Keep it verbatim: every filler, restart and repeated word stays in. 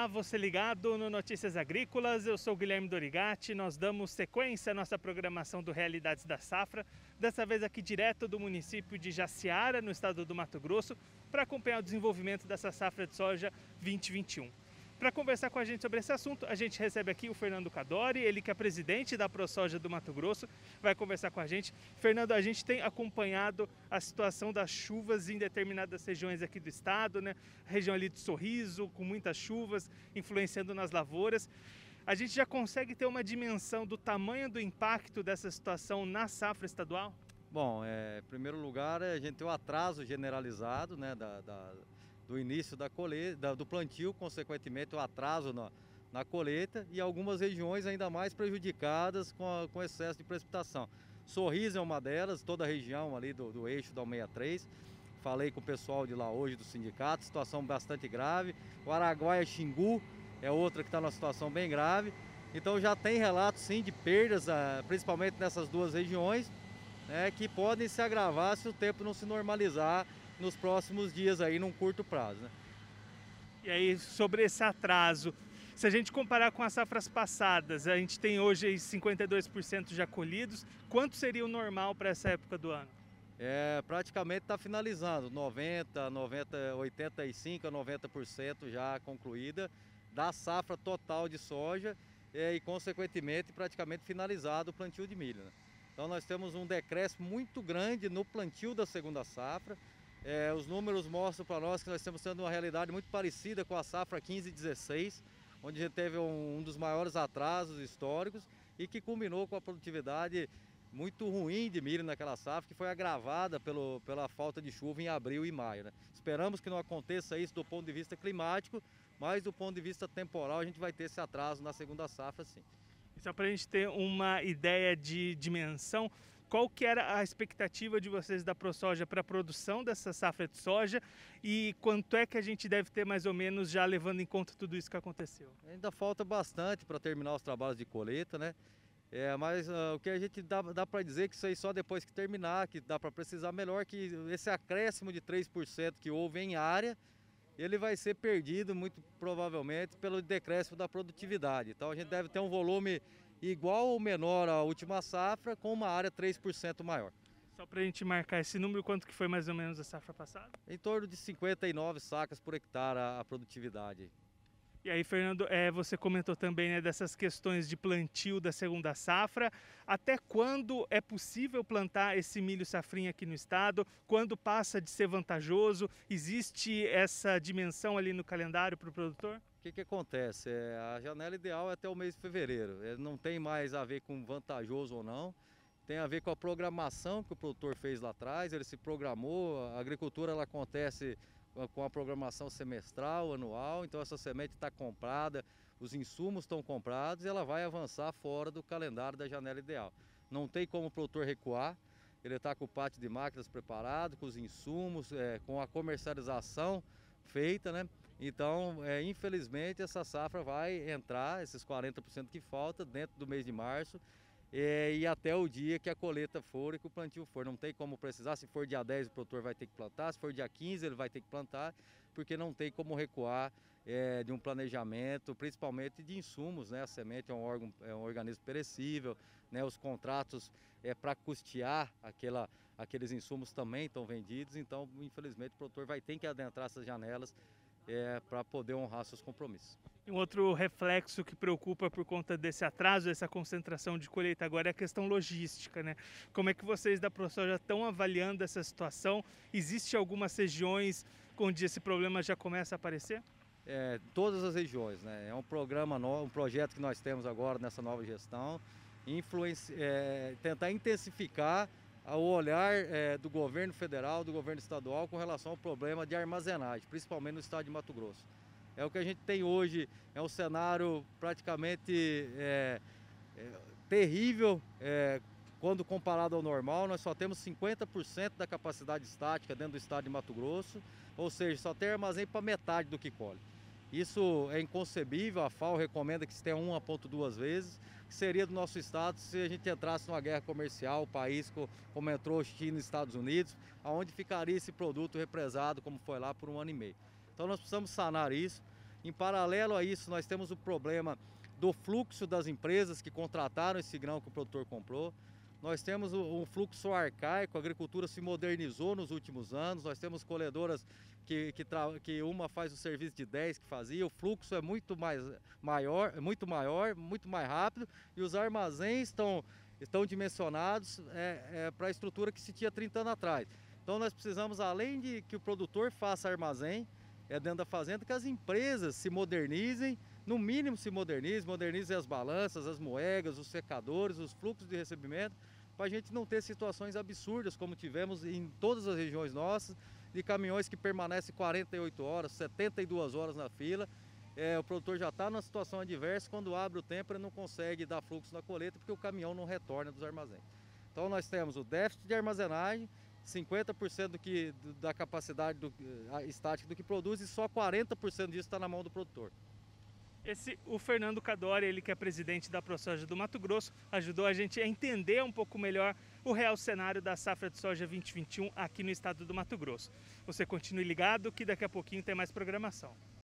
Olá, você ligado no Notícias Agrícolas, eu sou o Guilherme Dorigatti, nós damos sequência à nossa programação do Realidades da Safra, dessa vez aqui direto do município de Jaciara, no estado do Mato Grosso, para acompanhar o desenvolvimento dessa safra de soja vinte e vinte e um. Para conversar com a gente sobre esse assunto, a gente recebe aqui o Fernando Cadori, ele que é presidente da ProSoja do Mato Grosso, vai conversar com a gente. Fernando, a gente tem acompanhado a situação das chuvas em determinadas regiões aqui do estado, né? Região ali de Sorriso, com muitas chuvas, influenciando nas lavouras. A gente já consegue ter uma dimensão do tamanho do impacto dessa situação na safra estadual? Bom, é, em primeiro lugar, a gente tem o atraso generalizado, né, da, da, do início da colheita, do plantio, consequentemente o atraso na, na colheita e algumas regiões ainda mais prejudicadas com, a, com excesso de precipitação. Sorriso é uma delas, toda a região ali do, do eixo da cento e sessenta e três. Falei com o pessoal de lá hoje do sindicato, situação bastante grave. O Araguaia Xingu é outra que está numa situação bem grave. Então já tem relatos sim de perdas, principalmente nessas duas regiões, né, que podem se agravar se o tempo não se normalizar nos próximos dias aí, num curto prazo, né? E aí, sobre esse atraso, se a gente comparar com as safras passadas, a gente tem hoje cinquenta e dois por cento já colhidos, quanto seria o normal para essa época do ano? É, praticamente está finalizando, noventa, noventa, oitenta e cinco a noventa por cento já concluída da safra total de soja é, e consequentemente praticamente finalizado o plantio de milho, né? Então nós temos um decréscimo muito grande no plantio da segunda safra. É, os números mostram para nós que nós estamos tendo uma realidade muito parecida com a safra quinze e dezesseis, onde a gente teve um, um dos maiores atrasos históricos e que culminou com a produtividade muito ruim de milho naquela safra, que foi agravada pelo, pela falta de chuva em abril e maio, né? Esperamos que não aconteça isso do ponto de vista climático, mas do ponto de vista temporal a gente vai ter esse atraso na segunda safra, sim. Só para a gente ter uma ideia de dimensão, qual que era a expectativa de vocês da ProSoja para a produção dessa safra de soja e quanto é que a gente deve ter mais ou menos já levando em conta tudo isso que aconteceu? Ainda falta bastante para terminar os trabalhos de colheita, né? É, mas uh, o que a gente dá, dá para dizer que isso aí só depois que terminar, que dá para precisar melhor, que esse acréscimo de três por cento que houve em área, ele vai ser perdido muito provavelmente pelo decréscimo da produtividade. Então a gente deve ter um volume igual ou menor à última safra, com uma área três por cento maior. Só para a gente marcar esse número, quanto que foi mais ou menos a safra passada? Em torno de cinquenta e nove sacas por hectare a, a produtividade. E aí, Fernando, é, você comentou também, né, dessas questões de plantio da segunda safra. Até quando é possível plantar esse milho safrinha aqui no estado? Quando passa de ser vantajoso? Existe essa dimensão ali no calendário para o produtor? O que, que acontece? É, a janela ideal é até o mês de fevereiro. É, não tem mais a ver com vantajoso ou não. Tem a ver com a programação que o produtor fez lá atrás. Ele se programou. A agricultura ela acontece com a programação semestral, anual, então essa semente está comprada, os insumos estão comprados e ela vai avançar fora do calendário da janela ideal. Não tem como o produtor recuar, ele está com o pátio de máquinas preparado, com os insumos, é, com a comercialização feita, né? Então, é, infelizmente, essa safra vai entrar, esses quarenta por cento que falta, dentro do mês de março, É, e até o dia que a colheita for e que o plantio for. Não tem como precisar, se for dia dez o produtor vai ter que plantar, se for dia quinze ele vai ter que plantar, porque não tem como recuar é, de um planejamento, principalmente de insumos, né? A semente é um, órgão, é um organismo perecível, né? Os contratos é, para custear aquela, aqueles insumos também estão vendidos, então infelizmente o produtor vai ter que adentrar essas janelas é, para poder honrar seus compromissos. Um outro reflexo que preocupa por conta desse atraso, essa concentração de colheita agora é a questão logística, né? Como é que vocês da ProSoja estão avaliando essa situação? Existem algumas regiões onde esse problema já começa a aparecer? É, todas as regiões, né? É um programa novo, um projeto que nós temos agora nessa nova gestão, influenci, é, tentar intensificar o olhar é, do governo federal, do governo estadual com relação ao problema de armazenagem, principalmente no estado de Mato Grosso. É o que a gente tem hoje, é um cenário praticamente é, é, terrível é, quando comparado ao normal. Nós só temos cinquenta por cento da capacidade estática dentro do estado de Mato Grosso, ou seja, só tem armazém para metade do que colhe. Isso é inconcebível, a FAO recomenda que se tenha um a ponto duas vezes, que seria do nosso estado se a gente entrasse numa guerra comercial, o país como entrou China e Estados Unidos, aonde ficaria esse produto represado como foi lá por um ano e meio. Então nós precisamos sanar isso. Em paralelo a isso, nós temos o problema do fluxo das empresas que contrataram esse grão que o produtor comprou. Nós temos um fluxo arcaico, a agricultura se modernizou nos últimos anos, nós temos colhedoras que, que, que uma faz o serviço de dez que fazia, o fluxo é muito mais maior, muito maior, muito mais rápido, e os armazéns estão, estão dimensionados é, é, para a estrutura que se tinha trinta anos atrás. Então nós precisamos, além de que o produtor faça armazém é, dentro da fazenda, que as empresas se modernizem, no mínimo se modernizem, modernizem as balanças, as moedas, os secadores, os fluxos de recebimento, para a gente não ter situações absurdas como tivemos em todas as regiões nossas, de caminhões que permanecem quarenta e oito horas, setenta e duas horas na fila. É, o produtor já está numa situação adversa, quando abre o tempo ele não consegue dar fluxo na colheita porque o caminhão não retorna dos armazéns. Então nós temos o déficit de armazenagem, cinquenta por cento do que, da capacidade do, estática do que produz, e só quarenta por cento disso está na mão do produtor. Esse, o Fernando Cadore, ele que é presidente da ProSoja do Mato Grosso, ajudou a gente a entender um pouco melhor o real cenário da safra de soja vinte e vinte e um aqui no estado do Mato Grosso. Você continue ligado que daqui a pouquinho tem mais programação.